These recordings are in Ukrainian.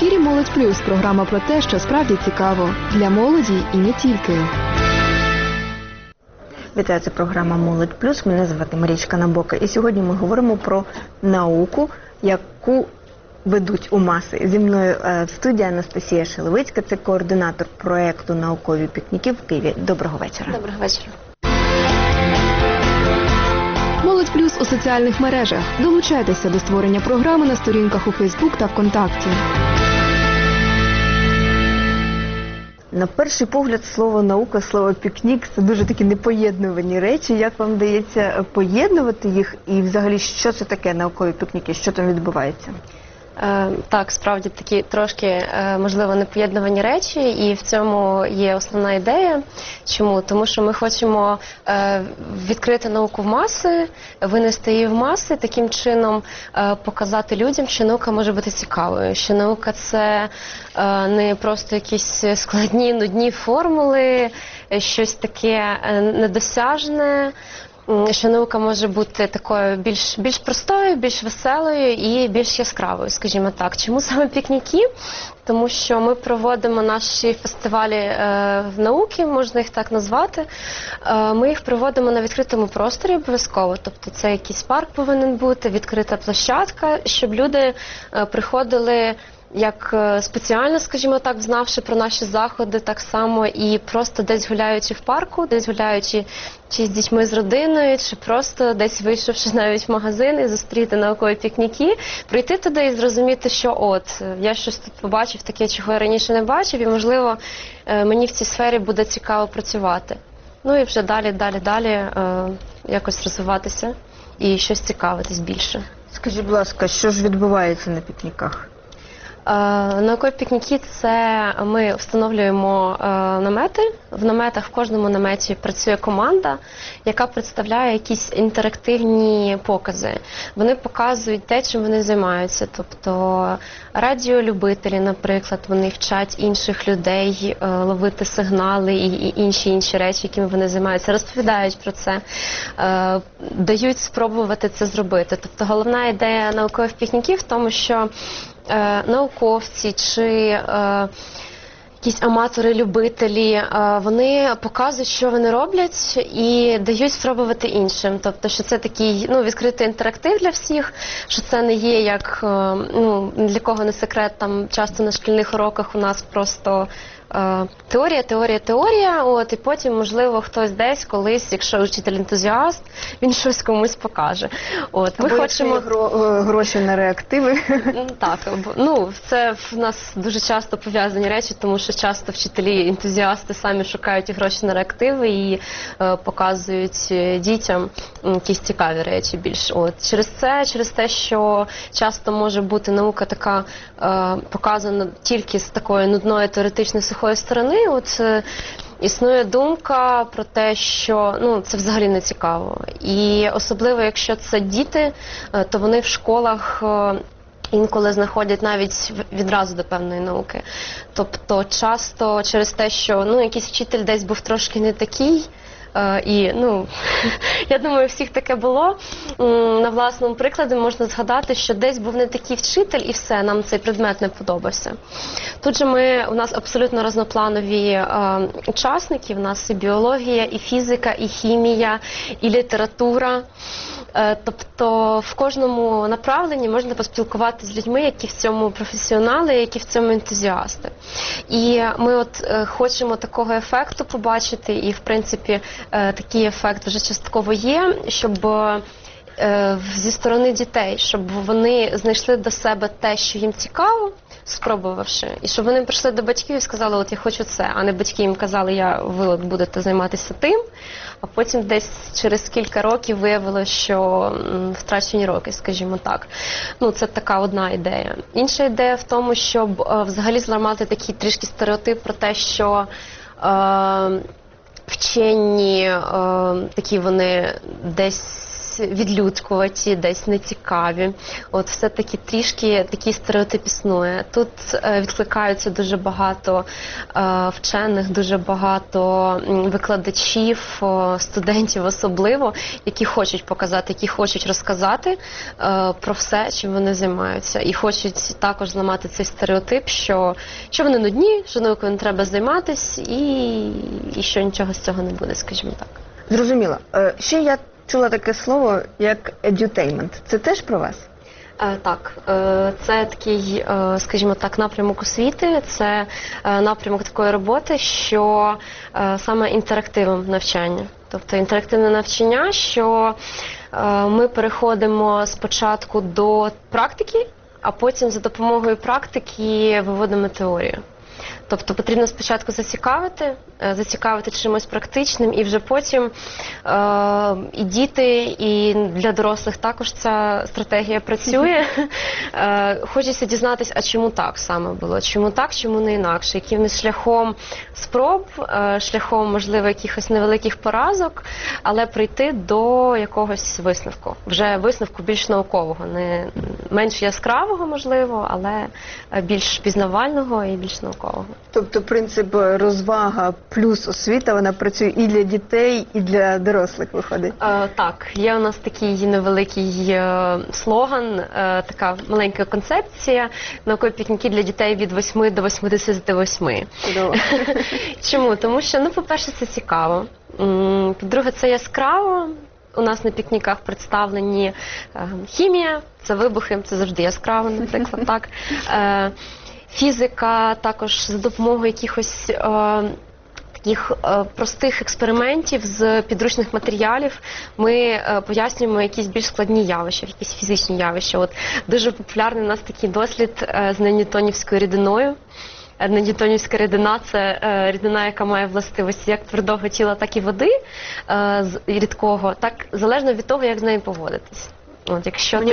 ефірі «Молодь Плюс» – програма про те, що справді цікаво. Для молоді і не тільки. Вітаю, це програма «Молодь Плюс». Мене звати Марічка Набока. І сьогодні ми говоримо про науку, яку ведуть у маси. Зі мною в студії Анастасія Шелевицька, це координатор проєкту «Наукові пікніки» в Києві. Доброго вечора. Доброго вечора. «Молодь Плюс» у соціальних мережах. Долучайтеся до створення програми на сторінках у Фейсбук та ВКонтакті. На перший погляд слово «наука», слово «пікнік» – це дуже такі непоєднувані речі. Як вам вдається поєднувати їх і взагалі що це таке наукові пікніки, що там відбувається? Так, справді такі трошки, можливо, непоєднувані речі, і в цьому є основна ідея. Чому? Тому що ми хочемо відкрити науку в маси, винести її в маси, таким чином показати людям, що наука може бути цікавою, що наука – це не просто якісь складні, нудні формули, щось таке недосяжне, що наука може бути такою більш простою, більш веселою і більш яскравою, скажімо так. Чому саме пікніки? Тому що ми проводимо наші фестивалі науки, можна їх так назвати. Ми їх проводимо на відкритому просторі обов'язково. Тобто це якийсь парк повинен бути, відкрита площадка, щоб люди приходили як спеціально, скажімо так, знавши про наші заходи, так само і просто десь гуляючи в парку, десь гуляючи чи з дітьми, з родиною, чи просто десь вийшовши навіть в магазин і зустріти наукові пікніки, прийти туди і зрозуміти, що от, я щось тут побачив таке, чого я раніше не бачив, і, можливо, мені в цій сфері буде цікаво працювати. Ну і вже далі якось розвиватися і щось цікавитись більше. Скажіть, будь ласка, що ж відбувається на пікніках? Наукові пікніки – це ми встановлюємо намети. В наметах, в кожному наметі працює команда, яка представляє якісь інтерактивні покази. Вони показують те, чим вони займаються. Тобто радіолюбителі, наприклад, вони вчать інших людей ловити сигнали і інші речі, якими вони займаються, розповідають про це, дають спробувати це зробити. Тобто головна ідея наукових пікніків в тому, що науковці чи якісь аматори-любителі, вони показують, що вони роблять і дають спробувати іншим. Тобто, що це такий відкритий інтерактив для всіх, що це не є як, для кого не секрет, там часто на шкільних уроках у нас просто теорія, і потім, можливо, хтось десь колись, якщо учитель-ентузіаст, він щось комусь покаже. Ми хочемо гроші на реактиви. Так, це в нас дуже часто пов'язані речі, тому що часто вчителі-ентузіасти самі шукають гроші на реактиви і показують дітям якісь цікаві речі більш. Через те, що часто може бути наука така показана тільки з такої нудної теоретичної сухої сторони, існує думка про те, що це взагалі не цікаво. І особливо, якщо це діти, то вони в школах інколи знаходять навіть відразу до певної науки. Тобто часто через те, що якийсь вчитель десь був трошки не такий, і, я думаю, всіх таке було. На власному прикладі можна згадати, що десь був не такий вчитель і все, нам цей предмет не подобався. Тут же у нас абсолютно різнопланові учасники, у нас і біологія, і фізика, і хімія, і література. Тобто в кожному направленні можна поспілкуватися з людьми, які в цьому професіонали, які в цьому ентузіасти. І ми хочемо такого ефекту побачити, і в принципі такий ефект вже частково є, щоб зі сторони дітей, щоб вони знайшли до себе те, що їм цікаво, спробувавши, і щоб вони прийшли до батьків і сказали, я хочу це, а не батьки їм казали, ви будете займатися тим, а потім десь через кілька років виявилося, що втрачені роки, скажімо так. Це така одна ідея. Інша ідея в тому, щоб взагалі зламати такий трішки стереотип про те, що вчені, такі вони десь десь відлюдкуваті, десь нецікаві. От все-таки трішки такий стереотип існує. Тут відкликаються дуже багато вчених, дуже багато викладачів, студентів особливо, які хочуть показати, які хочуть розказати про все, чим вони займаються. І хочуть також зламати цей стереотип, що вони нудні, що наукою не треба займатися і що нічого з цього не буде, скажімо так. Зрозуміло. Ще я чула таке слово, як edutainment. Це теж про вас? Так, це такий, скажімо так, напрямок освіти, це напрямок такої роботи, що саме інтерактивом навчання. Тобто інтерактивне навчання, що ми переходимо спочатку до практики, а потім за допомогою практики виводимо теорію. Тобто потрібно спочатку зацікавити чимось практичним, і вже потім і діти, і для дорослих також ця стратегія працює. Хочеться дізнатися, а чому так саме було, чому так, чому не інакше, яким шляхом спроб, шляхом, можливо, якихось невеликих поразок, але прийти до якогось висновку. Вже висновку більш наукового, не менш яскравого, можливо, але більш пізнавального і більш наукового. Тобто принцип розвага плюс освіта, вона працює і для дітей, і для дорослих, виходить? Так, є у нас такий невеликий слоган, така маленька концепція, наукові пікніки для дітей від 8 до 88. Чудово. Чому? Тому що, по-перше, це цікаво. По-друге, це яскраво. У нас на пікніках представлені хімія, це вибухи, це завжди яскраво, наприклад, так. Фізика, також за допомогою якихось таких простих експериментів з підручних матеріалів ми пояснюємо якісь більш складні явища, якісь фізичні явища. От дуже популярний у нас такий дослід з ньютонівською рідиною. Ньютонівська рідина – це рідина, яка має властивості як твердого тіла, так і води рідкого, так залежно від того, як з нею поводитись. От,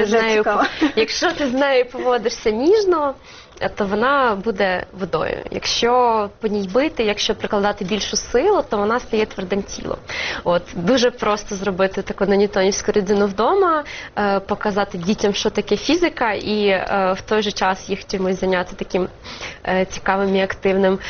якщо ти з нею поводишся ніжно, то вона буде водою. Якщо по ній бити, якщо прикладати більшу силу, то вона стає твердим тілом. От, дуже просто зробити таку ньютонівську рідину вдома, показати дітям, що таке фізика, і в той же час їх чимось зайняти таким цікавим і активним.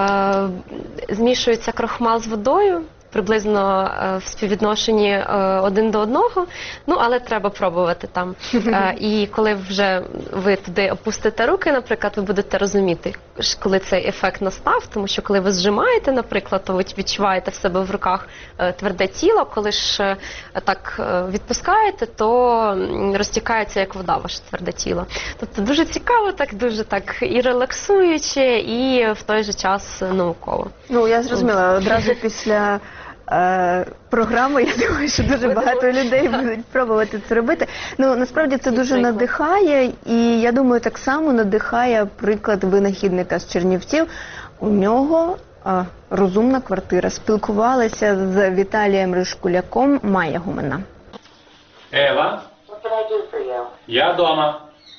Змішується крохмал з водою, приблизно в співвідношенні 1 до 1, але треба пробувати там. І коли вже ви туди опустите руки, наприклад, ви будете розуміти, коли цей ефект настав, тому що коли ви зжимаєте, наприклад, то ви відчуваєте в себе в руках тверде тіло, коли ж так відпускаєте, то розтікається як вода ваше тверде тіло. Тобто дуже цікаво, дуже так і релаксуюче, і в той же час науково. Я зрозуміла, одразу після програми, я думаю, що дуже багато людей будуть пробувати це робити. Насправді це дуже надихає, і я думаю, так само надихає приклад винахідника з Чернівців. У нього розумна квартира. Спілкувалася з Віталієм Ришкуляком, Майя Гумена. Ева? Я дома.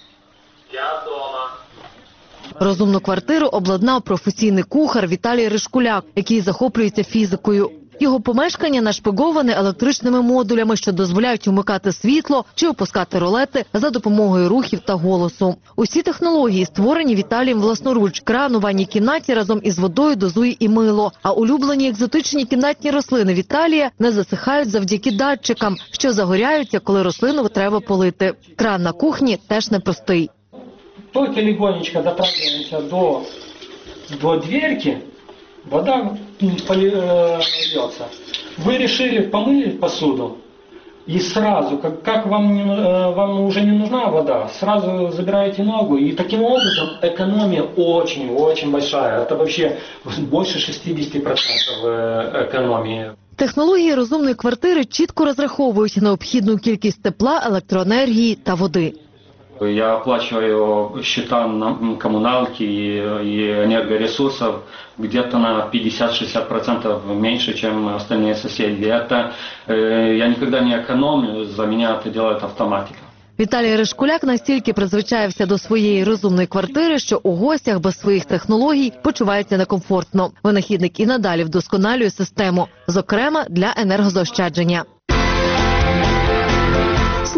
Розумну квартиру обладнав професійний кухар Віталій Ришкуляк, який захоплюється фізикою. Його помешкання нашпиговане електричними модулями, що дозволяють вмикати світло чи опускати ролети за допомогою рухів та голосу. Усі технології створені Віталієм власноруч. Кран у ванній кімнаті разом із водою дозує і мило. А улюблені екзотичні кімнатні рослини Віталія не засихають завдяки датчикам, що загоряються, коли рослину треба полити. Кран на кухні теж непростий. Только легонечко дотрагиваемся до дверки, вода льется. Вы решили помыть посуду, и сразу, как вам уже не нужна вода, сразу забираете ногу, и таким образом экономия очень большая. Это вообще больше 60% экономии. Технології розумної квартири чітко розраховують необхідну кількість тепла, електроенергії та води. Я оплачиваю счета на коммуналки и энергоресурсов где-то на 50-60% меньше, чем остальные соседи. Это я никогда не экономлю, за меня это делает автоматика. Віталій Ришкуляк настільки призвичаєвся до своєї розумної квартири, що у гостях без своїх технологій почувається некомфортно. Винахідник і надалі вдосконалює систему, зокрема для енергозаощадження.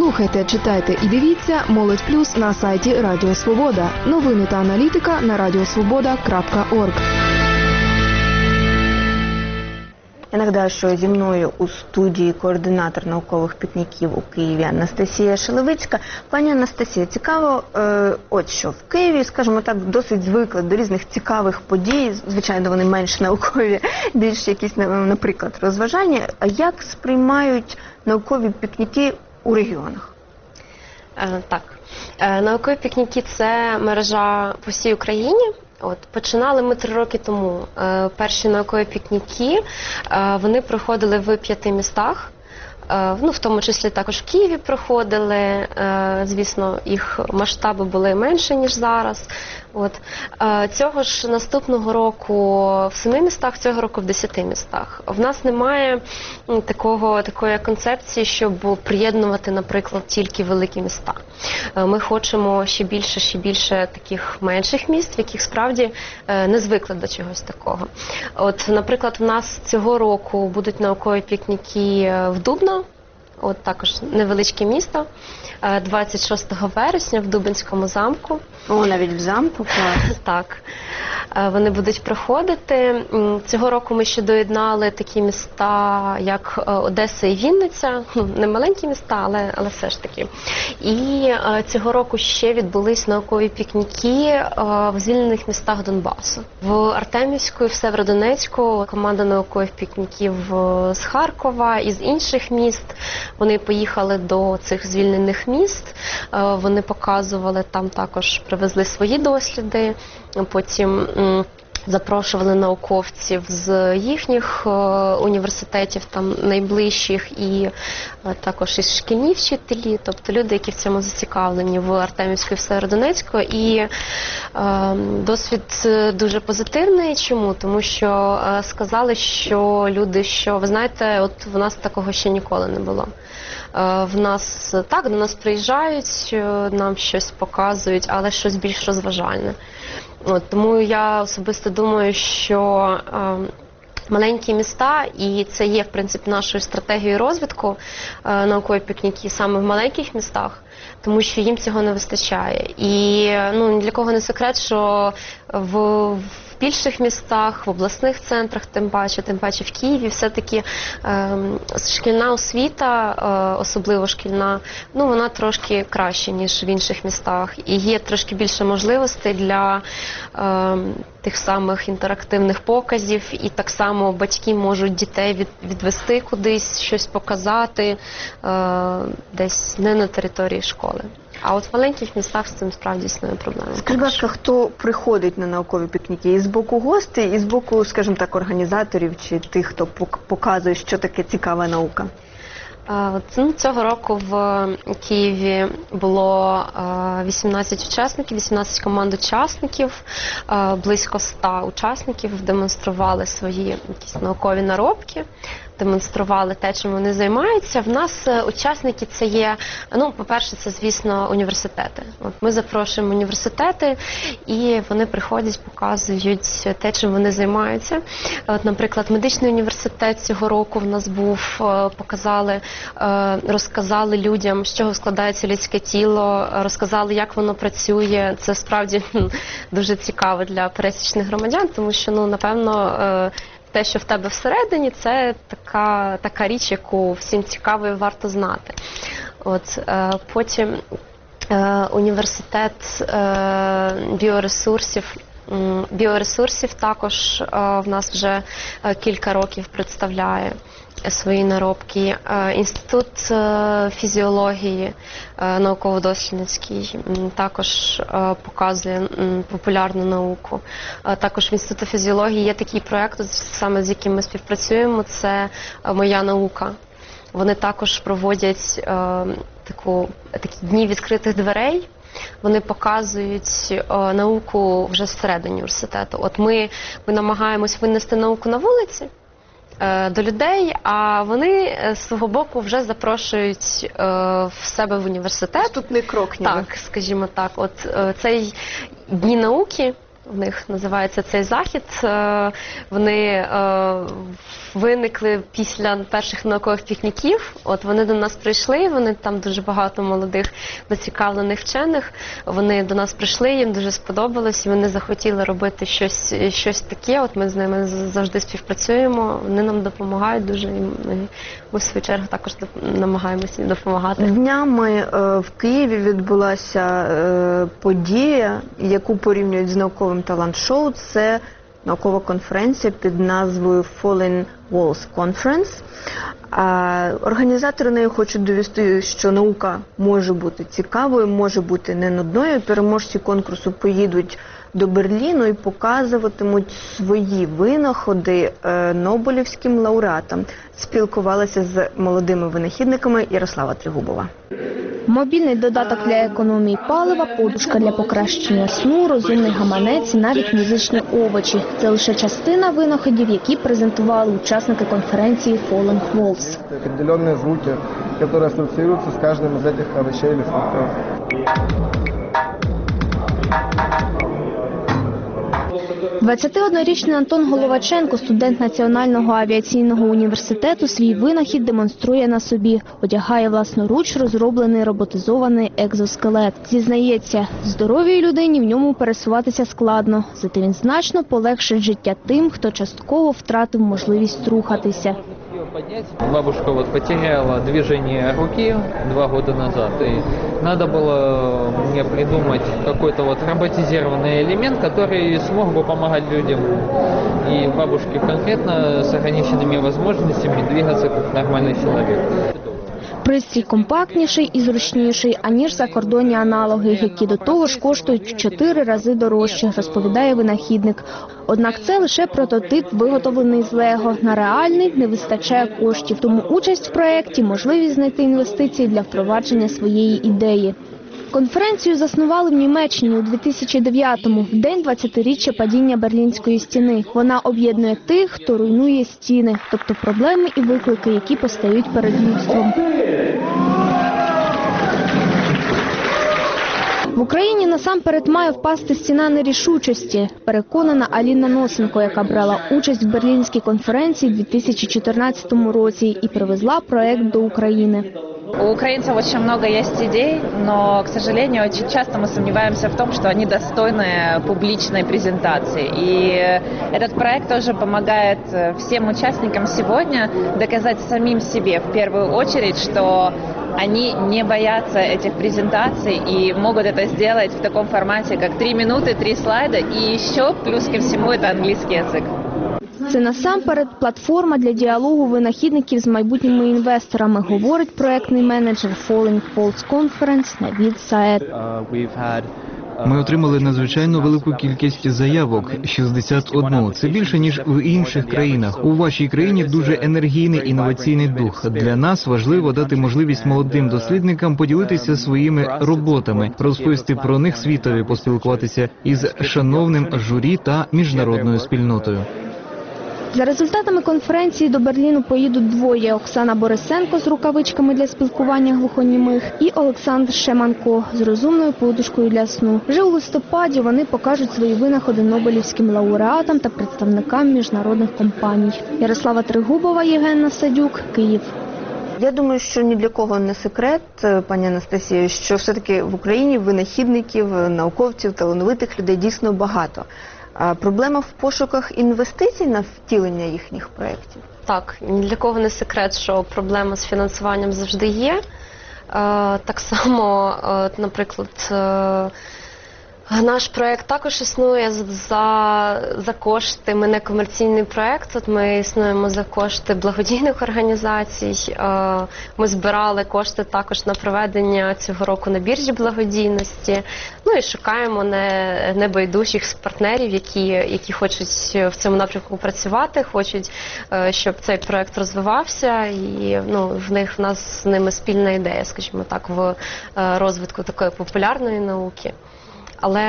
Слухайте, читайте і дивіться «Молодь Плюс» на сайті Радіо Свобода. Новини та аналітика на radiosvoboda.org. Я нагадаю, що зі мною у студії координатор наукових пікніків у Києві Анастасія Шелевицька. Пані Анастасія, цікаво, от що в Києві, скажімо так, досить звикли до різних цікавих подій, звичайно, вони менш наукові, більш якісь, наприклад, розважання. А як сприймають наукові пікніки у регіонах? Так, наукові пікніки – це мережа по всій Україні. Починали ми 3 роки тому. Перші наукові пікніки, вони проходили в 5 містах. В тому числі також в Києві проходили. Звісно, їх масштаби були менше, ніж зараз. Цього ж наступного року в 7 містах, цього року в 10 містах. В нас немає такої концепції, щоб приєднувати, наприклад, тільки великі міста. Ми хочемо ще більше таких менших міст, в яких справді не звикли до чогось такого. Наприклад, в нас цього року будуть наукові пікніки в Дубно. Також невеличке місто, 26 вересня в Дубенському замку. Навіть в замку? Клас. Так. Вони будуть проходити. Цього року ми ще доєднали такі міста, як Одеса і Вінниця. Не маленькі міста, але все ж таки. І цього року ще відбулись наукові пікніки в звільнених містах Донбасу. В Артемівську і в Сєвєродонецьку команда наукових пікніків з Харкова і з інших міст. Вони поїхали до цих звільнених міст, вони показували, там також привезли свої досліди, потім запрошували науковців з їхніх університетів, там найближчих, і також із шкільні вчителі, тобто люди, які в цьому зацікавлені в Артемівську і в Сєвєродонецьку. І досвід дуже позитивний. Чому? Тому що сказали, що люди, що, ви знаєте, в нас такого ще ніколи не було. До нас приїжджають, нам щось показують, але щось більш розважальне. Тому я особисто думаю, що маленькі міста, і це є, в принципі, нашою стратегією розвитку наукові пікніки саме в маленьких містах, тому що їм цього не вистачає. І ні для кого не секрет, що в більших містах, в обласних центрах, тим паче в Києві, все-таки шкільна освіта, особливо шкільна, вона трошки краще, ніж в інших містах. І є трошки більше можливостей для тих самих інтерактивних показів, і так само батьки можуть дітей відвести кудись, щось показати, десь не на території школи. А в маленьких містах з цим справді існує проблема. Скажіть, будь ласка, хто приходить на наукові пікніки? І з боку гостей, і з боку, скажімо так, організаторів, чи тих, хто показує, що таке цікава наука? Цього року в Києві було 18 учасників, 18 команд учасників, близько 100 учасників демонстрували свої якісь наукові наробки, демонстрували те, чим вони займаються. В нас учасники це є, по-перше, це, звісно, університети. Ми запрошуємо університети, і вони приходять, показують те, чим вони займаються. Наприклад, медичний університет цього року в нас був, розказали людям, з чого складається людське тіло, розказали, як воно працює. Це справді дуже цікаво для пересічних громадян, тому що, напевно, те, що в тебе всередині, це така річ, яку всім цікаво і варто знати. Потім університет біоресурсів також в нас вже кілька років представляє свої наробки. Інститут фізіології науково-дослідницький також показує популярну науку. Також в Інституті фізіології є такий проєкт, саме з яким ми співпрацюємо, це «Моя наука». Вони також проводять такі дні відкритих дверей. Вони показують науку вже всередині університету. Ми намагаємось винести науку на вулиці, до людей, а вони з свого боку вже запрошують в себе в університет. Наступний крок, ніби. Так, скажімо так. Цей Дні науки, в них називається цей захід. Вони виникли після перших наукових пікніків. От вони до нас прийшли, вони там дуже багато молодих зацікавлених вчених. Вони до нас прийшли, їм дуже сподобалось, і вони захотіли робити щось таке. От ми з ними завжди співпрацюємо, вони нам допомагають дуже, і ми в свою чергу також намагаємося допомагати. Днями в Києві відбулася подія, яку порівнюють з науковим талант-шоу. Це наукова конференція під назвою Falling Walls Conference. Організатори неї хочуть довести, що наука може бути цікавою, може бути не нудною. Переможці конкурсу поїдуть до Берліну і показуватимуть свої винаходи Нобелівським лауреатам. Спілкувалася з молодими винахідниками Ярослава Тригубова. Мобільний додаток для економії палива, подушка для покращення сну, розумний гаманець і навіть музичні овочі. Це лише частина винаходів, які презентували учасники конференції Falling Walls. Определенные звуки, которые ассоциируются с каждым из этих овощей или фруктов. 21-річний Антон Головаченко, студент Національного авіаційного університету, свій винахід демонструє на собі. Одягає власноруч розроблений роботизований екзоскелет. Зізнається, здоровій людині в ньому пересуватися складно, зате він значно полегшить життя тим, хто частково втратив можливість рухатися. Бабушка потеряла движение руки 2 года назад, и надо было мне придумать какой-то роботизированный элемент, который смог бы помогать людям и бабушке конкретно с ограниченными возможностями двигаться как нормальный человек. Пристрій компактніший і зручніший, аніж закордонні аналоги, які до того ж коштують в 4 рази дорожче, розповідає винахідник. Однак це лише прототип, виготовлений з Лего. На реальний не вистачає коштів, тому участь в проєкті – можливість знайти інвестиції для впровадження своєї ідеї. Конференцію заснували в Німеччині у 2009-му, в день 20-річчя падіння Берлінської стіни. Вона об'єднує тих, хто руйнує стіни, тобто проблеми і виклики, які постають перед людством. В Україні насамперед має впасти стіна нерішучості, переконана Аліна Носенко, яка брала участь в Берлінській конференції у 2014 році і привезла проект до України. У украинцев очень много есть идей, но, к сожалению, очень часто мы сомневаемся в том, что они достойны публичной презентации. И этот проект тоже помогает всем участникам сегодня доказать самим себе в первую очередь, что они не боятся этих презентаций и могут это сделать в таком формате, как 3 минуты, 3 слайда, и еще плюс ко всему это английский язык. Це насамперед платформа для діалогу винахідників з майбутніми інвесторами, говорить проектний менеджер Falling Walls Conference Навід Саед. Ми отримали надзвичайно велику кількість заявок – 61. Це більше, ніж в інших країнах. У вашій країні дуже енергійний інноваційний дух. Для нас важливо дати можливість молодим дослідникам поділитися своїми роботами, розповісти про них світові, поспілкуватися із шановним журі та міжнародною спільнотою. За результатами конференції до Берліну поїдуть двоє – Оксана Борисенко з рукавичками для спілкування глухонімих і Олександр Шеманко з розумною подушкою для сну. Вже у листопаді вони покажуть свої винаходи Нобелівським лауреатам та представникам міжнародних компаній. Ярослава Тригубова, Євген Насадюк, Київ. Я думаю, що ні для кого не секрет, пані Анастасію, що все-таки в Україні винахідників, науковців, талановитих людей дійсно багато. Проблема в пошуках інвестицій на втілення їхніх проєктів? Так, ні для кого не секрет, що проблема з фінансуванням завжди є. Так само, наприклад, наш проєкт також існує за кошти, ми не комерційний проєкт, от ми існуємо за кошти благодійних організацій. Ми збирали кошти також на проведення цього року на біржі благодійності. Ну і шукаємо небайдужих партнерів, які хочуть в цьому напрямку працювати, хочуть, щоб цей проєкт розвивався. І в нас з ними спільна ідея, скажімо так, в розвитку такої популярної науки. Але,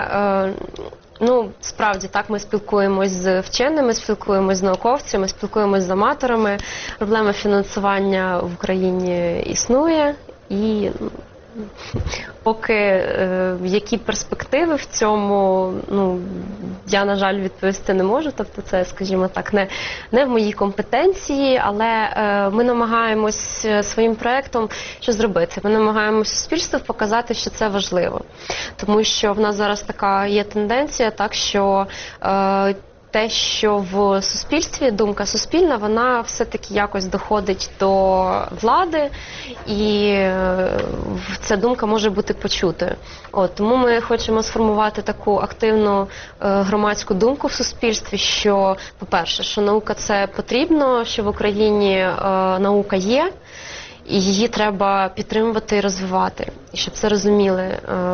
справді, так, ми спілкуємось з вченими, спілкуємось з науковцями, спілкуємось з аматорами. Проблема фінансування в Україні існує і Поки які перспективи в цьому, я, на жаль, відповісти не можу. Тобто це, скажімо так, не в моїй компетенції, але ми намагаємось своїм проєктом що зробити. Ми намагаємось суспільству показати, що це важливо. Тому що в нас зараз така є тенденція, так, що те, що в суспільстві, думка суспільна, вона все-таки якось доходить до влади, і ця думка може бути почутою. Тому ми хочемо сформувати таку активну громадську думку в суспільстві, що, по-перше, що наука це потрібно, що в Україні наука є, і її треба підтримувати і розвивати. І щоб це розуміли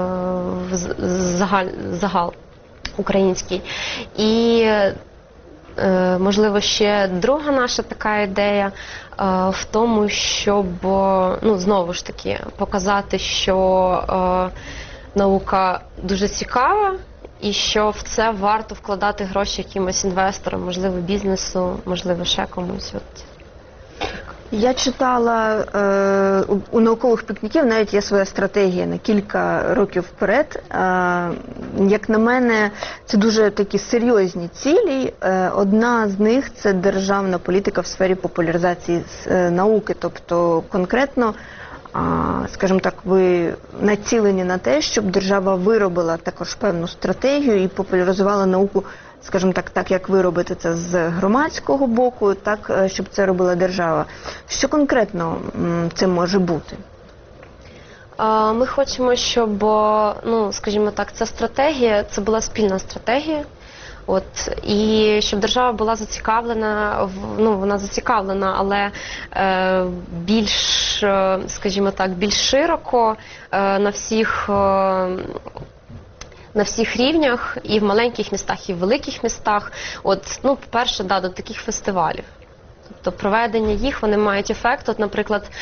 загал український. І, можливо, ще друга наша така ідея в тому, щоб, знову ж таки, показати, що наука дуже цікава, і що в це варто вкладати гроші якимось інвесторам, можливо, бізнесу, можливо, ще комусь. Я читала у наукових пікніків, навіть є своя стратегія на кілька років вперед. Як на мене, це дуже такі серйозні цілі. Одна з них – це державна політика в сфері популяризації науки. Тобто конкретно, скажімо так, ви націлені на те, щоб держава виробила також певну стратегію і популяризувала науку, скажімо так, як ви робите це з громадського боку, так, щоб це робила держава. Що конкретно це може бути? Ми хочемо, щоб, скажімо так, ця стратегія, це була спільна стратегія. І щоб держава була зацікавлена, вона зацікавлена, але більш, скажімо так, більш широко на всіх рівнях, і в маленьких містах, і в великих містах. По-перше, до таких фестивалів. Тобто проведення їх, вони мають ефект. Наприклад,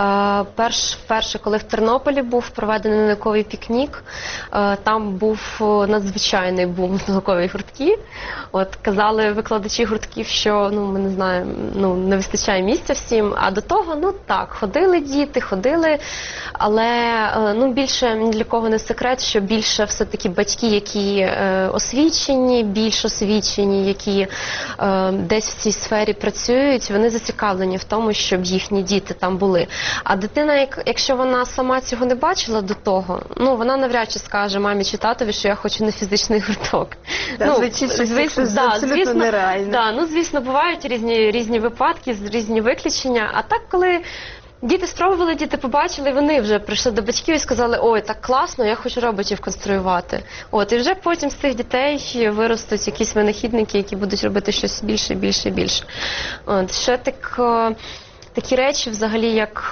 перше, коли в Тернополі був проведений науковий пікнік, там був надзвичайний бум наукової гуртки. Казали викладачі гуртків, що, ми не знаємо, не вистачає місця всім. А до того, ходили діти, але, більше ні для кого не секрет, що більше все-таки батьки, які більш освічені, які десь в цій сфері працюють, вони зацікавлені в тому, щоб їхні діти там були. А дитина, якщо вона сама цього не бачила до того, вона навряд чи скаже мамі чи татові, що я хочу на фізичний гурток. Абсолютно нереально. Звісно, бувають різні випадки, різні виключення. А так, коли діти спробували, діти побачили, вони вже прийшли до батьків і сказали: ой, так класно, я хочу роботів конструювати. І вже потім з цих дітей виростуть якісь винахідники, які будуть робити щось більше, більше, більше. Ще такі речі, взагалі, як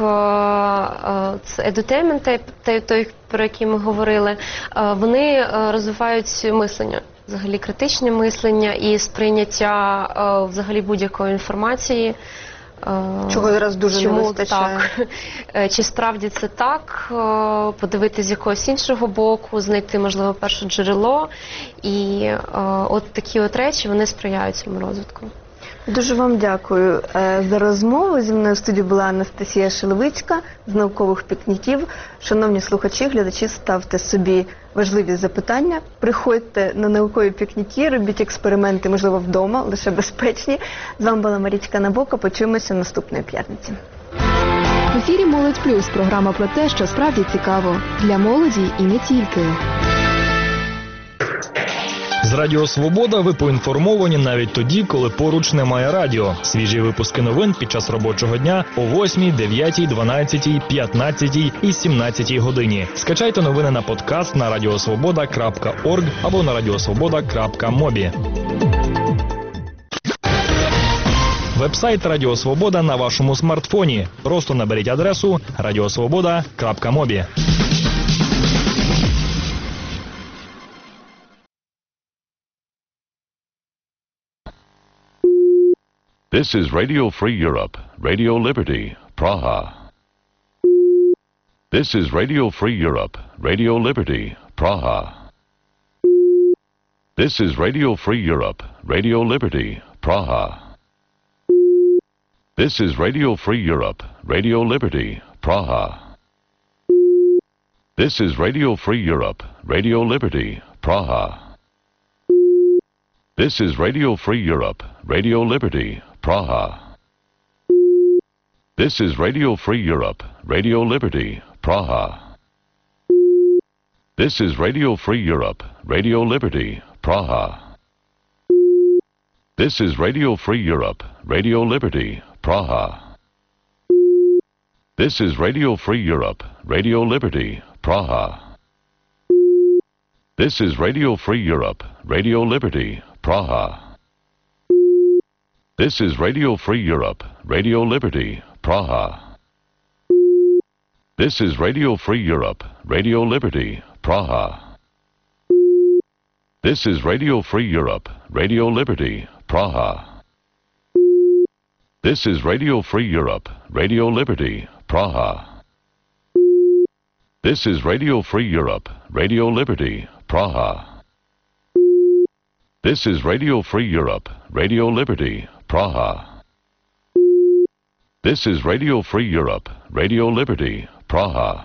edutainment, той, про який ми говорили, вони розвивають мислення. Взагалі критичне мислення і сприйняття взагалі будь-якої інформації. Чого зараз дуже не вистачає. Так. Чи справді це так, подивитися з якогось іншого боку, знайти, можливо, перше джерело. І такі речі, вони сприяють цьому розвитку. Дуже вам дякую за розмову. Зі мною в студії була Анастасія Шелевицька з наукових пікніків. Шановні слухачі, глядачі, ставте собі важливі запитання, приходьте на наукові пікніки, робіть експерименти, можливо, вдома, лише безпечні. З вами була Марічка Набока. Почуємося наступної п'ятниці. В ефірі «Молодь Плюс» – програма про те, що справді цікаво. Для молоді і не тільки. З Радіо Свобода ви поінформовані навіть тоді, коли поруч немає радіо. Свіжі випуски новин під час робочого дня о 8, 9, 12, 15 і 17 годині. Скачайте новини на подкаст на radiosvoboda.org або на radiosvoboda.mobi. Вебсайт Радіо Свобода на вашому смартфоні. Просто наберіть адресу radiosvoboda.mobi. This is Radio Free Europe, Radio Liberty, Praha. This is Radio Free Europe, Radio Liberty, Praha. This is Radio Free Europe, Radio Liberty, Praha. This is Radio Free Europe, Radio Liberty, Praha. This is Radio Free Europe, Radio Liberty, Praha. This is Radio Free Europe, Radio Liberty, Praha. This is Radio Free Europe, Radio Liberty, Praha. This is Radio Free Europe, Radio Liberty, Praha. This is Radio Free Europe, Radio Liberty, Praha. This is Radio Free Europe, Radio Liberty, Praha. This is Radio Free Europe, Radio Liberty, Praha. This is Radio Free Europe, Radio Liberty, Praha. This is Radio Free Europe, Radio Liberty, Praha. This is Radio Free Europe, Radio Liberty, Praha. This is Radio Free Europe, Radio Liberty, Praha. This is Radio Free Europe, Radio Liberty, Praha. This is Radio Free Europe, Radio Liberty, Praha. This is Radio Free Europe, Radio Liberty, Praha.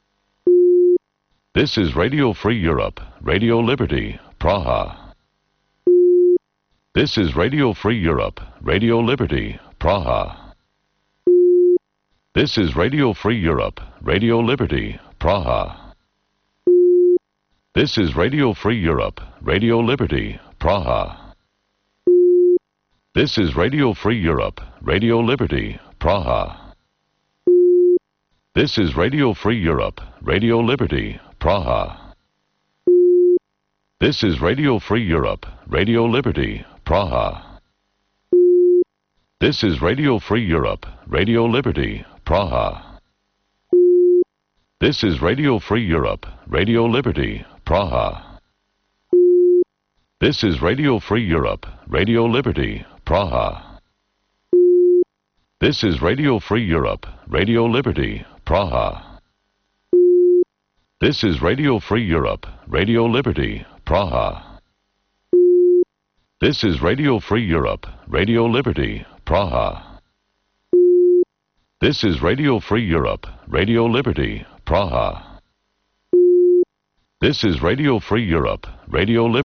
This is Radio Free Europe, Radio Liberty, Praha. This is Radio Free Europe, Radio Liberty, Praha. This is Radio Free Europe, Radio Liberty, Praha. This is Radio Free Europe, Radio Liberty, Praha. This is Radio Free Europe, Radio Liberty, Praha. This is Radio Free Europe, Radio Liberty, Praha. This is Radio Free Europe, Radio Liberty, Praha. This is Radio Free Europe, Radio Liberty, Praha. This is Radio Free Europe, Radio Liberty, Praha. This is Radio Free Europe, Radio Liberty, Praha. This is Radio Free Europe, Radio Liberty, Praha. This is Radio Free Europe, Radio Liberty, Praha. This is Radio Free Europe, Radio Liberty, Praha. This is Radio Free Europe, Radio Liberty, Praha. This is Radio Free Europe, Radio Liberty.